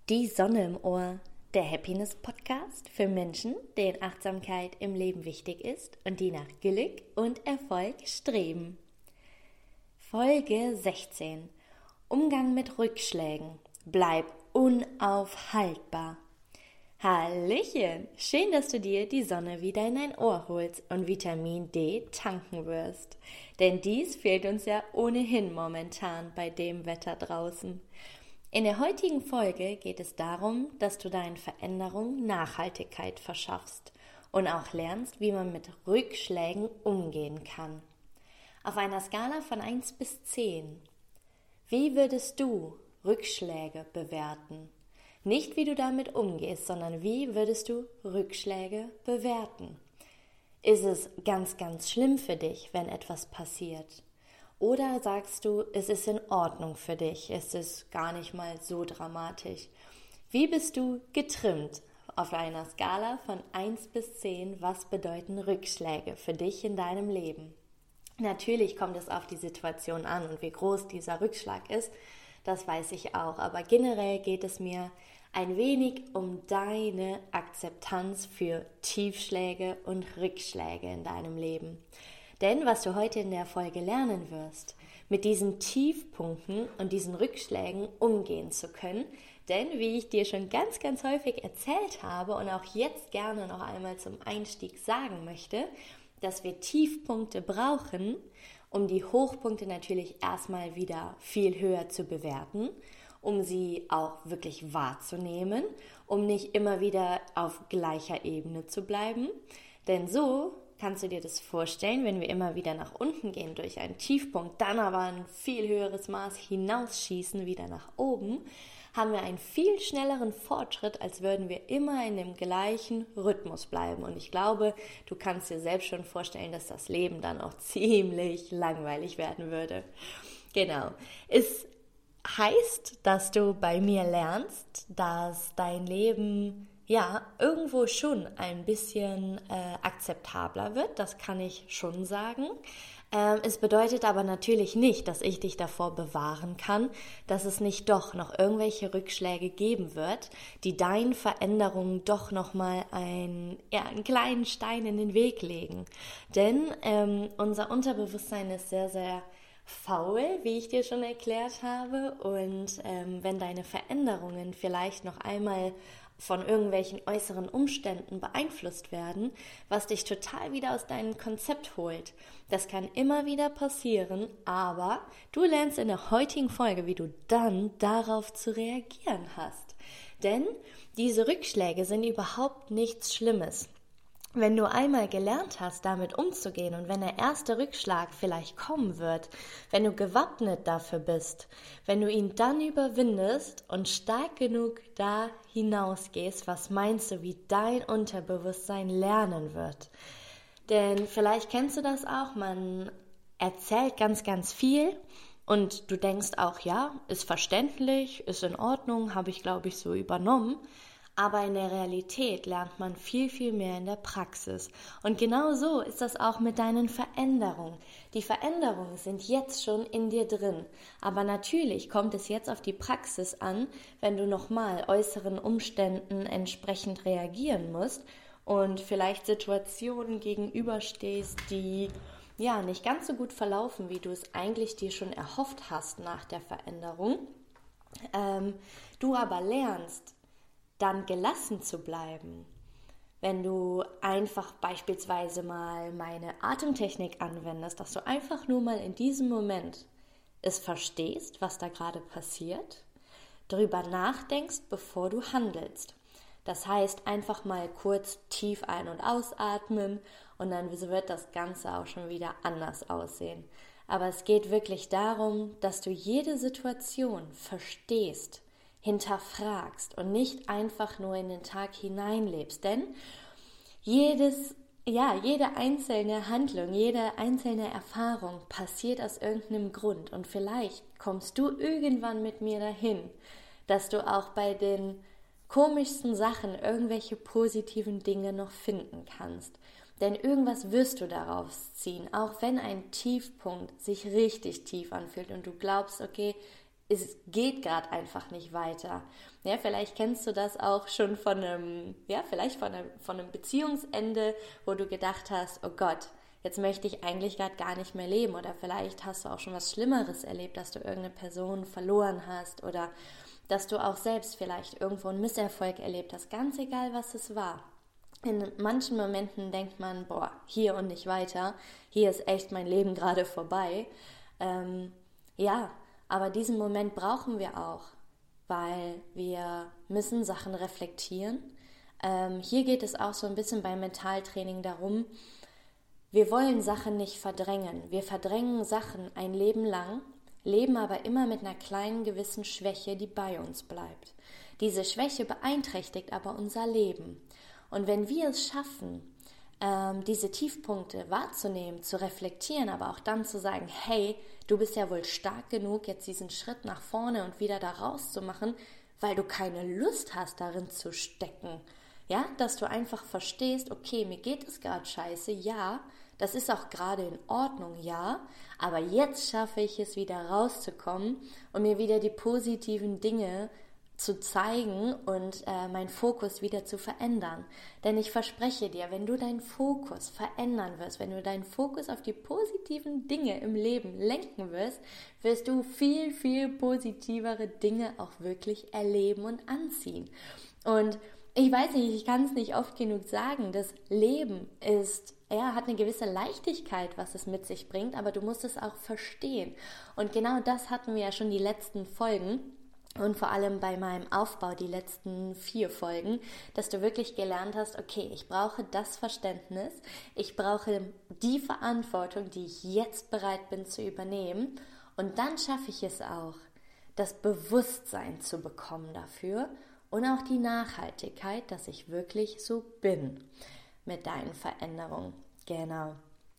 Die Sonne im Ohr, der Happiness-Podcast für Menschen, denen Achtsamkeit im Leben wichtig ist und die nach Glück und Erfolg streben. Folge 16. Umgang mit Rückschlägen. Bleib unaufhaltbar. Hallöchen! Schön, dass du dir die Sonne wieder in dein Ohr holst und Vitamin D tanken wirst. Denn dies fehlt uns ja ohnehin momentan bei dem Wetter draußen. In der heutigen Folge geht es darum, dass du deinen Veränderungen Nachhaltigkeit verschaffst und auch lernst, wie man mit Rückschlägen umgehen kann. Auf einer Skala von 1 bis 10, wie würdest du Rückschläge bewerten? Nicht, wie du damit umgehst, sondern wie würdest du Rückschläge bewerten? Ist es ganz, ganz schlimm für dich, wenn etwas passiert? Oder sagst du, es ist in Ordnung für dich, es ist gar nicht mal so dramatisch? Wie bist du getrimmt auf einer Skala von 1 bis 10? Was bedeuten Rückschläge für dich in deinem Leben? Natürlich kommt es auf die Situation an und wie groß dieser Rückschlag ist, das weiß ich auch. Aber generell geht es mir ein wenig um deine Akzeptanz für Tiefschläge und Rückschläge in deinem Leben. Denn was du heute in der Folge lernen wirst, mit diesen Tiefpunkten und diesen Rückschlägen umgehen zu können. Denn wie ich dir schon ganz, ganz häufig erzählt habe und auch jetzt gerne noch einmal zum Einstieg sagen möchte, dass wir Tiefpunkte brauchen, um die Hochpunkte natürlich erstmal wieder viel höher zu bewerten, um sie auch wirklich wahrzunehmen, um nicht immer wieder auf gleicher Ebene zu bleiben. Denn so kannst du dir das vorstellen, wenn wir immer wieder nach unten gehen durch einen Tiefpunkt, dann aber ein viel höheres Maß hinausschießen wieder nach oben, haben wir einen viel schnelleren Fortschritt, als würden wir immer in dem gleichen Rhythmus bleiben. Und ich glaube, du kannst dir selbst schon vorstellen, dass das Leben dann auch ziemlich langweilig werden würde. Genau. Es heißt, dass du bei mir lernst, dass dein Leben irgendwo schon ein bisschen akzeptabler wird, das kann ich schon sagen. Es bedeutet aber natürlich nicht, dass ich dich davor bewahren kann, dass es nicht doch noch irgendwelche Rückschläge geben wird, die deinen Veränderungen doch nochmal einen kleinen Stein in den Weg legen. Denn unser Unterbewusstsein ist sehr, sehr faul, wie ich dir schon erklärt habe. Und wenn deine Veränderungen vielleicht noch einmal von irgendwelchen äußeren Umständen beeinflusst werden, was dich total wieder aus deinem Konzept holt. Das kann immer wieder passieren, aber du lernst in der heutigen Folge, wie du dann darauf zu reagieren hast. Denn diese Rückschläge sind überhaupt nichts Schlimmes. Wenn du einmal gelernt hast, damit umzugehen und wenn der erste Rückschlag vielleicht kommen wird, wenn du gewappnet dafür bist, wenn du ihn dann überwindest und stark genug da hinausgehst, was meinst du, wie dein Unterbewusstsein lernen wird? Denn vielleicht kennst du das auch, man erzählt ganz, ganz viel und du denkst auch, ja, ist verständlich, ist in Ordnung, habe ich, glaube ich, so übernommen. Aber in der Realität lernt man viel, viel mehr in der Praxis. Und genau so ist das auch mit deinen Veränderungen. Die Veränderungen sind jetzt schon in dir drin. Aber natürlich kommt es jetzt auf die Praxis an, wenn du nochmal äußeren Umständen entsprechend reagieren musst und vielleicht Situationen gegenüberstehst, die nicht ganz so gut verlaufen, wie du es eigentlich dir schon erhofft hast nach der Veränderung. Du aber lernst, dann gelassen zu bleiben, wenn du einfach beispielsweise mal meine Atemtechnik anwendest, dass du einfach nur mal in diesem Moment es verstehst, was da gerade passiert, darüber nachdenkst, bevor du handelst. Das heißt, einfach mal kurz tief ein- und ausatmen und dann wird das Ganze auch schon wieder anders aussehen. Aber es geht wirklich darum, dass du jede Situation verstehst, hinterfragst und nicht einfach nur in den Tag hineinlebst. Denn jede einzelne Handlung, jede einzelne Erfahrung passiert aus irgendeinem Grund. Und vielleicht kommst du irgendwann mit mir dahin, dass du auch bei den komischsten Sachen irgendwelche positiven Dinge noch finden kannst. Denn irgendwas wirst du daraus ziehen, auch wenn ein Tiefpunkt sich richtig tief anfühlt und du glaubst, okay, es geht gerade einfach nicht weiter. Ja, vielleicht kennst du das auch schon von einem, vielleicht von einem Beziehungsende, wo du gedacht hast, oh Gott, jetzt möchte ich eigentlich gerade gar nicht mehr leben. Oder vielleicht hast du auch schon was Schlimmeres erlebt, dass du irgendeine Person verloren hast oder dass du auch selbst vielleicht irgendwo einen Misserfolg erlebt hast. Ganz egal, was es war. In manchen Momenten denkt man, boah, hier und nicht weiter. Hier ist echt mein Leben gerade vorbei. Aber diesen Moment brauchen wir auch, weil wir müssen Sachen reflektieren. Hier geht es auch so ein bisschen beim Mentaltraining darum, wir wollen Sachen nicht verdrängen. Wir verdrängen Sachen ein Leben lang, leben aber immer mit einer kleinen gewissen Schwäche, die bei uns bleibt. Diese Schwäche beeinträchtigt aber unser Leben. Und wenn wir es schaffen, diese Tiefpunkte wahrzunehmen, zu reflektieren, aber auch dann zu sagen, hey, du bist ja wohl stark genug, jetzt diesen Schritt nach vorne und wieder da rauszumachen, weil du keine Lust hast, darin zu stecken. Ja, dass du einfach verstehst, okay, mir geht es gerade scheiße, ja, das ist auch gerade in Ordnung, ja, aber jetzt schaffe ich es wieder rauszukommen und mir wieder die positiven Dinge zu zeigen und meinen Fokus wieder zu verändern. Denn ich verspreche dir, wenn du deinen Fokus verändern wirst, wenn du deinen Fokus auf die positiven Dinge im Leben lenken wirst, wirst du viel, viel positivere Dinge auch wirklich erleben und anziehen. Und ich weiß nicht, ich kann es nicht oft genug sagen, das Leben hat eine gewisse Leichtigkeit, was es mit sich bringt, aber du musst es auch verstehen. Und genau das hatten wir ja schon die letzten Folgen und vor allem bei meinem Aufbau, die letzten 4 Folgen, dass du wirklich gelernt hast, okay, ich brauche das Verständnis, ich brauche die Verantwortung, die ich jetzt bereit bin zu übernehmen und dann schaffe ich es auch, das Bewusstsein zu bekommen dafür und auch die Nachhaltigkeit, dass ich wirklich so bin mit deinen Veränderungen. Genau.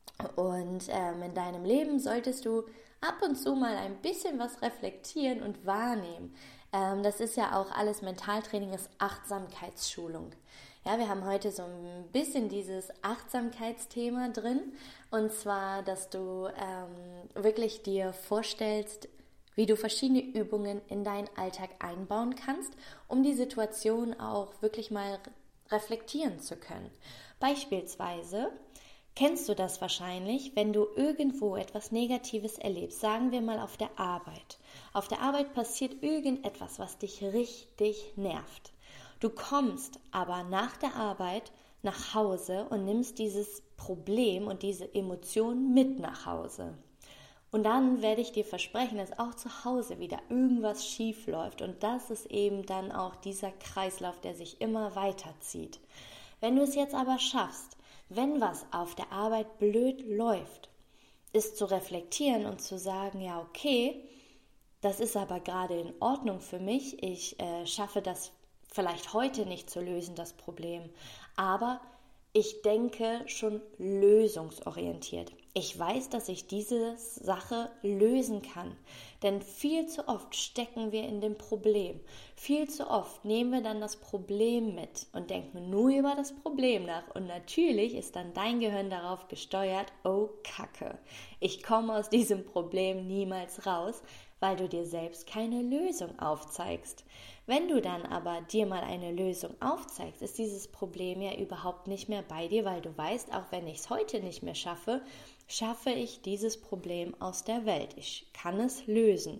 Und in deinem Leben solltest du ab und zu mal ein bisschen was reflektieren und wahrnehmen. Das ist ja auch alles Mentaltraining, ist Achtsamkeitsschulung. Ja, wir haben heute so ein bisschen dieses Achtsamkeitsthema drin. Und zwar, dass du wirklich dir vorstellst, wie du verschiedene Übungen in deinen Alltag einbauen kannst, um die Situation auch wirklich mal reflektieren zu können. Beispielsweise kennst du das wahrscheinlich, wenn du irgendwo etwas Negatives erlebst, sagen wir mal auf der Arbeit. Auf der Arbeit passiert irgendetwas, was dich richtig nervt. Du kommst aber nach der Arbeit nach Hause und nimmst dieses Problem und diese Emotion mit nach Hause. Und dann werde ich dir versprechen, dass auch zu Hause wieder irgendwas schief läuft. Und das ist eben dann auch dieser Kreislauf, der sich immer weiterzieht. Wenn du es jetzt aber schaffst, wenn was auf der Arbeit blöd läuft, ist zu reflektieren und zu sagen, ja okay, das ist aber gerade in Ordnung für mich, ich schaffe das vielleicht heute nicht zu lösen, das Problem, aber ich denke schon lösungsorientiert. Ich weiß, dass ich diese Sache lösen kann, denn viel zu oft stecken wir in dem Problem. Viel zu oft nehmen wir dann das Problem mit und denken nur über das Problem nach. Und natürlich ist dann dein Gehirn darauf gesteuert, oh Kacke, ich komme aus diesem Problem niemals raus, weil du dir selbst keine Lösung aufzeigst. Wenn du dann aber dir mal eine Lösung aufzeigst, ist dieses Problem ja überhaupt nicht mehr bei dir, weil du weißt, auch wenn ich es heute nicht mehr schaffe, schaffe ich dieses Problem aus der Welt. Ich kann es lösen.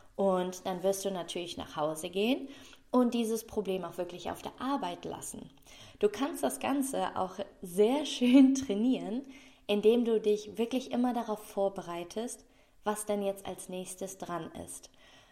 Und dann wirst du natürlich nach Hause gehen und dieses Problem auch wirklich auf der Arbeit lassen. Du kannst das Ganze auch sehr schön trainieren, indem du dich wirklich immer darauf vorbereitest, was denn jetzt als nächstes dran ist.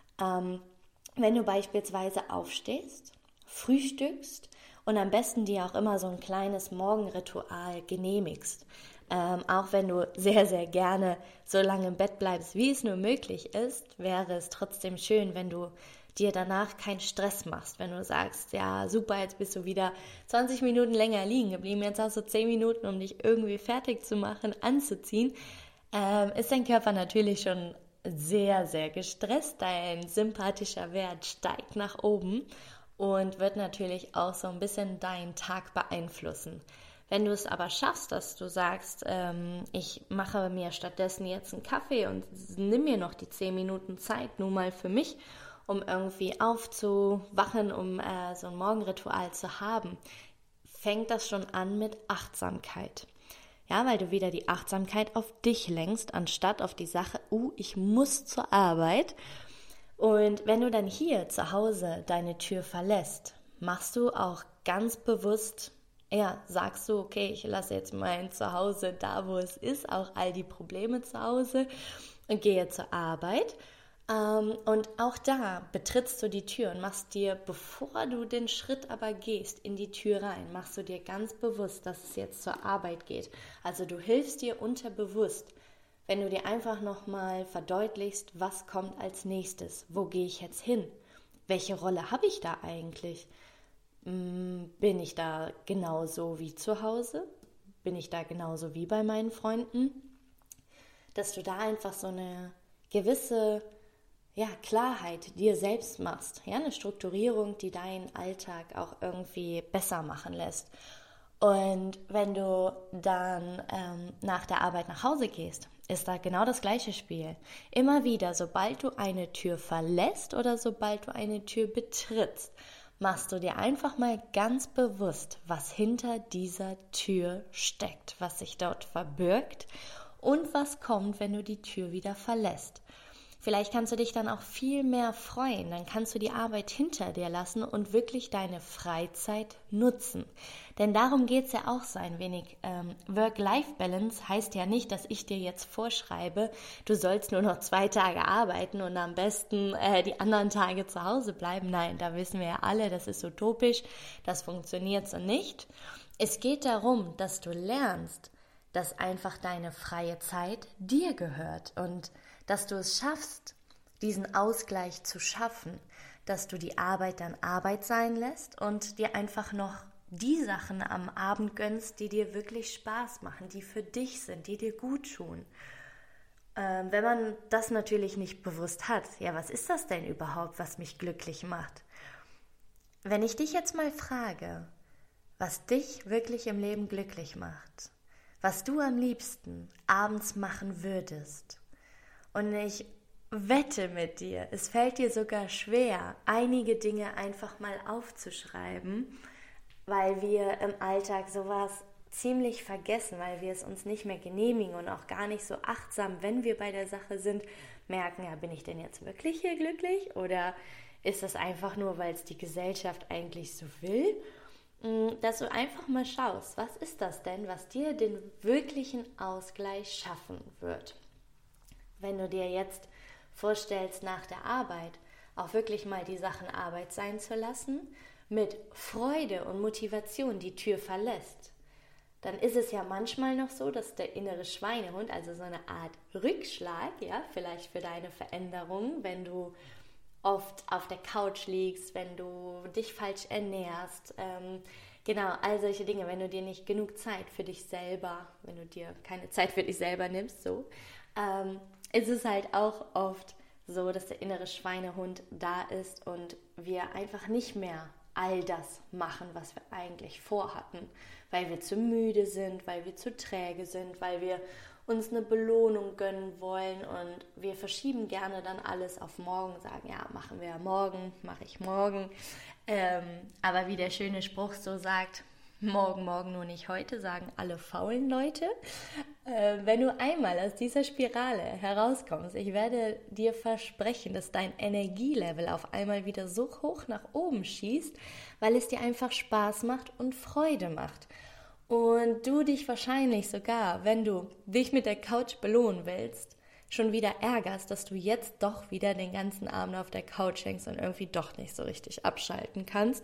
Wenn du beispielsweise aufstehst, frühstückst und am besten dir auch immer so ein kleines Morgenritual genehmigst, auch wenn du sehr, sehr gerne so lange im Bett bleibst, wie es nur möglich ist, wäre es trotzdem schön, wenn du dir danach keinen Stress machst, wenn du sagst, ja super, jetzt bist du wieder 20 Minuten länger liegen geblieben, jetzt hast du 10 Minuten, um dich irgendwie fertig zu machen, anzuziehen, ist dein Körper natürlich schon sehr, sehr gestresst, dein sympathischer Wert steigt nach oben und wird natürlich auch so ein bisschen deinen Tag beeinflussen. Wenn du es aber schaffst, dass du sagst, ich mache mir stattdessen jetzt einen Kaffee und nimm mir noch die 10 Minuten Zeit, nur mal für mich, um irgendwie aufzuwachen, um so ein Morgenritual zu haben, fängt das schon an mit Achtsamkeit. Ja, weil du wieder die Achtsamkeit auf dich lenkst, anstatt auf die Sache, ich muss zur Arbeit. Und wenn du dann hier zu Hause deine Tür verlässt, machst du auch ganz bewusst, sagst du, okay, ich lasse jetzt mein Zuhause da, wo es ist, auch all die Probleme zu Hause und gehe zur Arbeit. Und auch da betrittst du die Tür und machst dir, bevor du den Schritt aber gehst, in die Tür rein, machst du dir ganz bewusst, dass es jetzt zur Arbeit geht. Also du hilfst dir unterbewusst, wenn du dir einfach nochmal verdeutlichst, was kommt als nächstes, wo gehe ich jetzt hin, welche Rolle habe ich da eigentlich? Bin ich da genauso wie zu Hause? Bin ich da genauso wie bei meinen Freunden? Dass du da einfach so eine gewisse Klarheit dir selbst machst, eine Strukturierung, die deinen Alltag auch irgendwie besser machen lässt. Und wenn du dann nach der Arbeit nach Hause gehst, ist da genau das gleiche Spiel. Immer wieder, sobald du eine Tür verlässt oder sobald du eine Tür betrittst, machst du dir einfach mal ganz bewusst, was hinter dieser Tür steckt, was sich dort verbirgt und was kommt, wenn du die Tür wieder verlässt. Vielleicht kannst du dich dann auch viel mehr freuen, dann kannst du die Arbeit hinter dir lassen und wirklich deine Freizeit nutzen. Denn darum geht es ja auch so ein wenig. Work-Life-Balance heißt ja nicht, dass ich dir jetzt vorschreibe, du sollst nur noch 2 Tage arbeiten und am besten die anderen Tage zu Hause bleiben. Nein, da wissen wir ja alle, das ist utopisch, das funktioniert so nicht. Es geht darum, dass du lernst, dass einfach deine freie Zeit dir gehört und dass du es schaffst, diesen Ausgleich zu schaffen, dass du die Arbeit dann Arbeit sein lässt und dir einfach noch die Sachen am Abend gönnst, die dir wirklich Spaß machen, die für dich sind, die dir gut tun. Wenn man das natürlich nicht bewusst hat, was ist das denn überhaupt, was mich glücklich macht? Wenn ich dich jetzt mal frage, was dich wirklich im Leben glücklich macht, was du am liebsten abends machen würdest, und ich wette mit dir, es fällt dir sogar schwer, einige Dinge einfach mal aufzuschreiben, weil wir im Alltag sowas ziemlich vergessen, weil wir es uns nicht mehr genehmigen und auch gar nicht so achtsam, wenn wir bei der Sache sind, merken, bin ich denn jetzt wirklich hier glücklich oder ist das einfach nur, weil es die Gesellschaft eigentlich so will? Dass du einfach mal schaust, was ist das denn, was dir den wirklichen Ausgleich schaffen wird? Wenn du dir jetzt vorstellst, nach der Arbeit auch wirklich mal die Sachen Arbeit sein zu lassen, mit Freude und Motivation die Tür verlässt, dann ist es ja manchmal noch so, dass der innere Schweinehund, also so eine Art Rückschlag, vielleicht für deine Veränderung, wenn du oft auf der Couch liegst, wenn du dich falsch ernährst, all solche Dinge, wenn du dir nicht genug Zeit für dich selber, wenn du dir keine Zeit für dich selber nimmst, ist es halt auch oft so, dass der innere Schweinehund da ist und wir einfach nicht mehr all das machen, was wir eigentlich vorhatten, weil wir zu müde sind, weil wir zu träge sind, weil wir uns eine Belohnung gönnen wollen und wir verschieben gerne dann alles auf morgen, sagen, machen wir morgen, mache ich morgen. Aber wie der schöne Spruch so sagt, morgen, nur nicht heute, sagen alle faulen Leute. Wenn du einmal aus dieser Spirale herauskommst, ich werde dir versprechen, dass dein Energielevel auf einmal wieder so hoch nach oben schießt, weil es dir einfach Spaß macht und Freude macht. Und du dich wahrscheinlich sogar, wenn du dich mit der Couch belohnen willst, schon wieder ärgerst, dass du jetzt doch wieder den ganzen Abend auf der Couch hängst und irgendwie doch nicht so richtig abschalten kannst.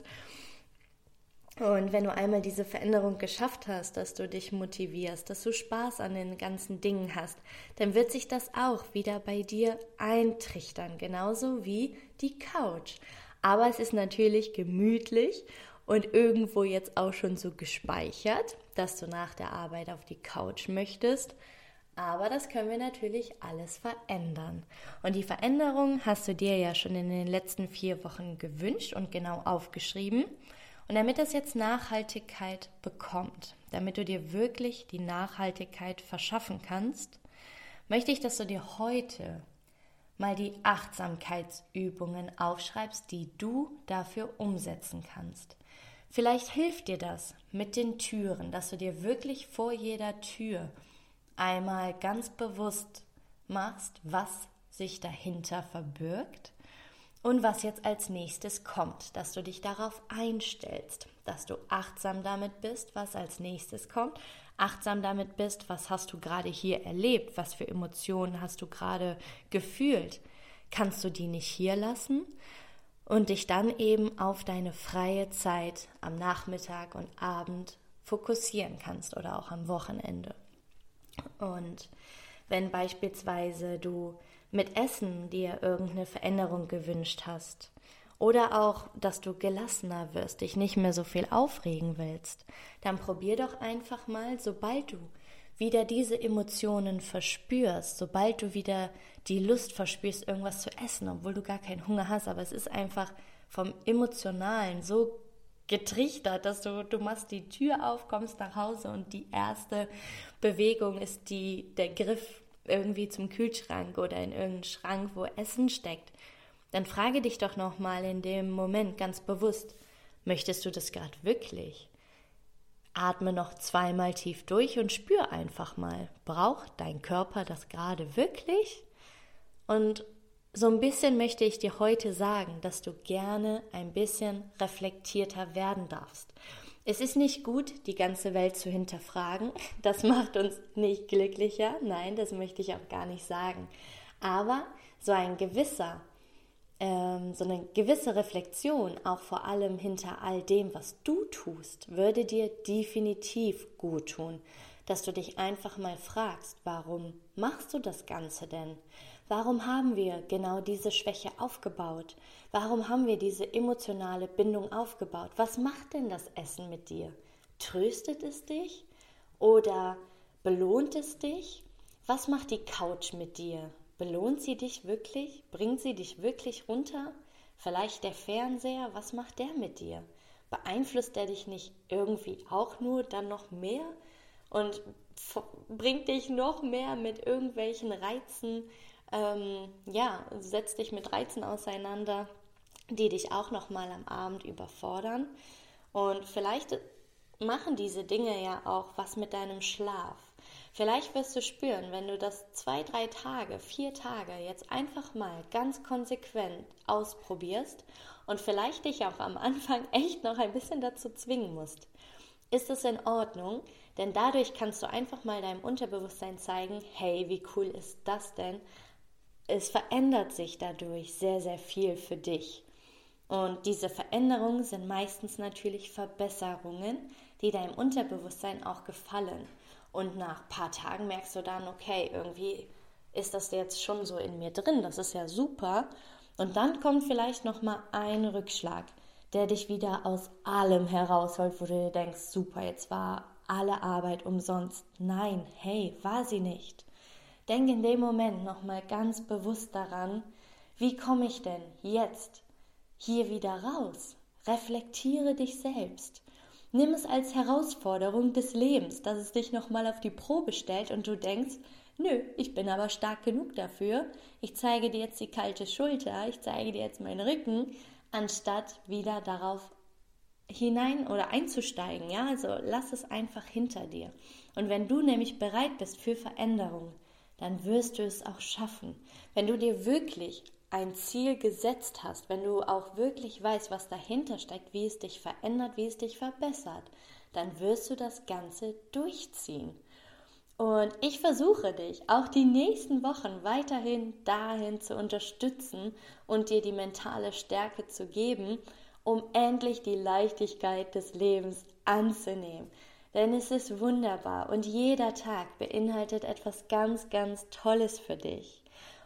Und wenn du einmal diese Veränderung geschafft hast, dass du dich motivierst, dass du Spaß an den ganzen Dingen hast, dann wird sich das auch wieder bei dir eintrichtern, genauso wie die Couch. Aber es ist natürlich gemütlich und irgendwo jetzt auch schon so gespeichert, dass du nach der Arbeit auf die Couch möchtest. Aber das können wir natürlich alles verändern. Und die Veränderung hast du dir ja schon in den letzten 4 Wochen gewünscht und genau aufgeschrieben. Und damit das jetzt Nachhaltigkeit bekommt, damit du dir wirklich die Nachhaltigkeit verschaffen kannst, möchte ich, dass du dir heute mal die Achtsamkeitsübungen aufschreibst, die du dafür umsetzen kannst. Vielleicht hilft dir das mit den Türen, dass du dir wirklich vor jeder Tür einmal ganz bewusst machst, was sich dahinter verbirgt und was jetzt als nächstes kommt, dass du dich darauf einstellst, dass du achtsam damit bist, was als nächstes kommt, achtsam damit bist, was hast du gerade hier erlebt, was für Emotionen hast du gerade gefühlt, kannst du die nicht hier lassen und dich dann eben auf deine freie Zeit am Nachmittag und Abend fokussieren kannst oder auch am Wochenende. Und wenn beispielsweise du mit Essen dir irgendeine Veränderung gewünscht hast oder auch, dass du gelassener wirst, dich nicht mehr so viel aufregen willst, dann probier doch einfach mal, sobald du wieder diese Emotionen verspürst, sobald du wieder die Lust verspürst, irgendwas zu essen, obwohl du gar keinen Hunger hast, aber es ist einfach vom Emotionalen so getrichtert, dass du machst die Tür auf, kommst nach Hause und die erste Bewegung ist der Griff irgendwie zum Kühlschrank oder in irgendeinen Schrank, wo Essen steckt. Dann frage dich doch nochmal in dem Moment ganz bewusst, möchtest du das gerade wirklich? Atme noch 2-mal tief durch und spür einfach mal, braucht dein Körper das gerade wirklich? Und so ein bisschen möchte ich dir heute sagen, dass du gerne ein bisschen reflektierter werden darfst. Es ist nicht gut, die ganze Welt zu hinterfragen. Das macht uns nicht glücklicher. Nein, das möchte ich auch gar nicht sagen. Aber so eine gewisse Reflexion, auch vor allem hinter all dem, was du tust, würde dir definitiv gut tun. Dass du dich einfach mal fragst, warum machst du das Ganze denn? Warum haben wir genau diese Schwäche aufgebaut? Warum haben wir diese emotionale Bindung aufgebaut? Was macht denn das Essen mit dir? Tröstet es dich oder belohnt es dich? Was macht die Couch mit dir? Belohnt sie dich wirklich? Bringt sie dich wirklich runter? Vielleicht der Fernseher, was macht der mit dir? Beeinflusst er dich nicht irgendwie auch nur dann noch mehr und bringt dich noch mehr mit irgendwelchen Reizen, setzt dich mit Reizen auseinander, die dich auch nochmal am Abend überfordern. Und vielleicht machen diese Dinge ja auch was mit deinem Schlaf. Vielleicht wirst du spüren, wenn du das 2, 3 Tage, 4 Tage jetzt einfach mal ganz konsequent ausprobierst und vielleicht dich auch am Anfang echt noch ein bisschen dazu zwingen musst. Ist es in Ordnung? Denn dadurch kannst du einfach mal deinem Unterbewusstsein zeigen, hey, wie cool ist das denn? Es verändert sich dadurch sehr, sehr viel für dich. Und diese Veränderungen sind meistens natürlich Verbesserungen, die deinem Unterbewusstsein auch gefallen. Und nach ein paar Tagen merkst du dann, okay, irgendwie ist das jetzt schon so in mir drin, das ist ja super. Und dann kommt vielleicht nochmal ein Rückschlag, der dich wieder aus allem herausholt, wo du dir denkst, super, jetzt war alle Arbeit umsonst. Nein, hey, war sie nicht. Denk in dem Moment nochmal ganz bewusst daran, wie komme ich denn jetzt hier wieder raus? Reflektiere dich selbst. Nimm es als Herausforderung des Lebens, dass es dich nochmal auf die Probe stellt und du denkst, nö, ich bin aber stark genug dafür. Ich zeige dir jetzt die kalte Schulter, ich zeige dir jetzt meinen Rücken, anstatt wieder darauf hinein oder einzusteigen. Ja, also lass es einfach hinter dir. Und wenn du nämlich bereit bist für Veränderung, dann wirst du es auch schaffen. Wenn du dir wirklich ein Ziel gesetzt hast, wenn du auch wirklich weißt, was dahinter steckt, wie es dich verändert, wie es dich verbessert, dann wirst du das Ganze durchziehen. Und ich versuche dich auch die nächsten Wochen weiterhin dahin zu unterstützen und dir die mentale Stärke zu geben, um endlich die Leichtigkeit des Lebens anzunehmen. Denn es ist wunderbar und jeder Tag beinhaltet etwas ganz, ganz Tolles für dich.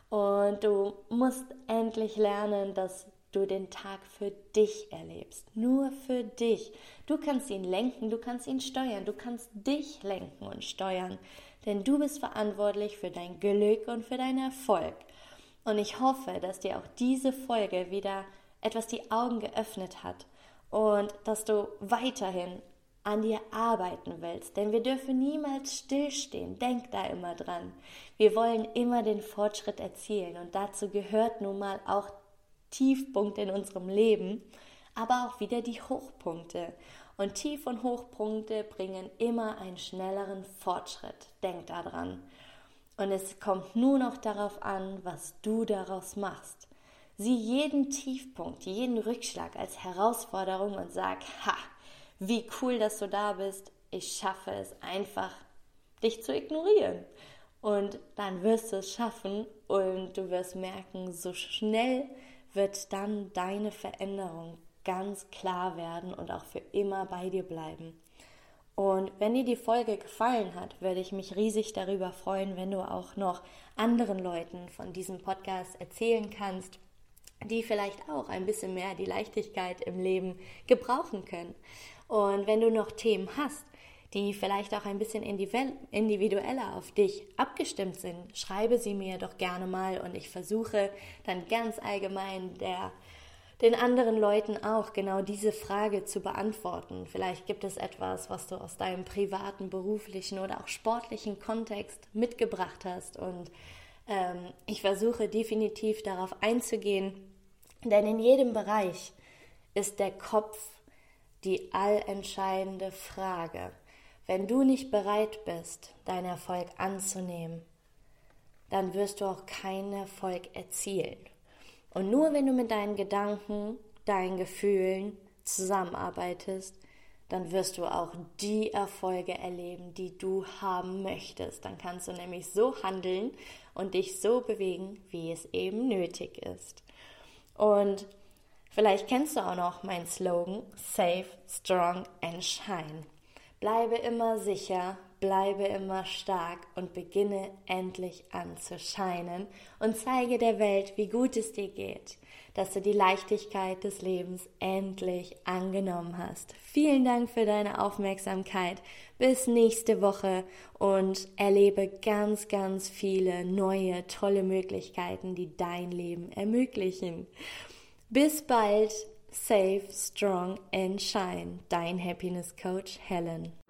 Und du musst endlich lernen, dass du den Tag für dich erlebst. Nur für dich. Du kannst ihn lenken, du kannst ihn steuern, du kannst dich lenken und steuern. Denn du bist verantwortlich für dein Glück und für deinen Erfolg. Und ich hoffe, dass dir auch diese Folge wieder etwas die Augen geöffnet hat und dass du weiterhin an dir arbeiten willst, denn wir dürfen niemals stillstehen. Denk da immer dran. Wir wollen immer den Fortschritt erzielen und dazu gehört nun mal auch Tiefpunkte in unserem Leben, aber auch wieder die Hochpunkte. Und Tief- und Hochpunkte bringen immer einen schnelleren Fortschritt. Denk da dran. Und es kommt nur noch darauf an, was du daraus machst. Sieh jeden Tiefpunkt, jeden Rückschlag als Herausforderung und sag, wie cool, dass du da bist. Ich schaffe es einfach, dich zu ignorieren. Und dann wirst du es schaffen und du wirst merken, so schnell wird dann deine Veränderung ganz klar werden und auch für immer bei dir bleiben. Und wenn dir die Folge gefallen hat, würde ich mich riesig darüber freuen, wenn du auch noch anderen Leuten von diesem Podcast erzählen kannst, die vielleicht auch ein bisschen mehr die Leichtigkeit im Leben gebrauchen können. Und wenn du noch Themen hast, die vielleicht auch ein bisschen individueller auf dich abgestimmt sind, schreibe sie mir doch gerne mal und ich versuche dann ganz allgemein den anderen Leuten auch genau diese Frage zu beantworten. Vielleicht gibt es etwas, was du aus deinem privaten, beruflichen oder auch sportlichen Kontext mitgebracht hast und ich versuche definitiv darauf einzugehen, denn in jedem Bereich ist der Kopf die allentscheidende Frage. Wenn du nicht bereit bist, deinen Erfolg anzunehmen, dann wirst du auch keinen Erfolg erzielen. Und nur wenn du mit deinen Gedanken, deinen Gefühlen zusammenarbeitest, dann wirst du auch die Erfolge erleben, die du haben möchtest. Dann kannst du nämlich so handeln und dich so bewegen, wie es eben nötig ist. Und vielleicht kennst du auch noch meinen Slogan, Safe, Strong and Shine. Bleibe immer sicher, bleibe immer stark und beginne endlich an zu scheinen und zeige der Welt, wie gut es dir geht, dass du die Leichtigkeit des Lebens endlich angenommen hast. Vielen Dank für deine Aufmerksamkeit. Bis nächste Woche und erlebe ganz, ganz viele neue, tolle Möglichkeiten, die dein Leben ermöglichen. Bis bald. Safe, Strong and Shine. Dein Happiness Coach Helen.